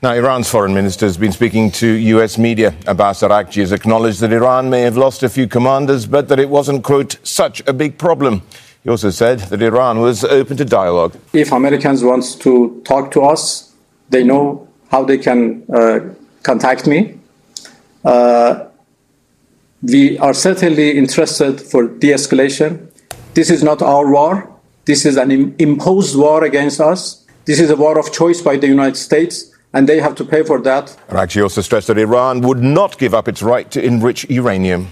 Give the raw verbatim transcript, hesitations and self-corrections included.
Now, Iran's foreign minister has been speaking to U S media. Abbas Araghchi has acknowledged that Iran may have lost a few commanders, but that it wasn't, quote, such a big problem. He also said that Iran was open to dialogue. If Americans want to talk to us, they know how they can uh, contact me. Uh, we are certainly interested for de-escalation. This is not our war. This is an im- imposed war against us. This is a war of choice by the United States, and they have to pay for that. Araghchi also stressed that Iran would not give up its right to enrich uranium.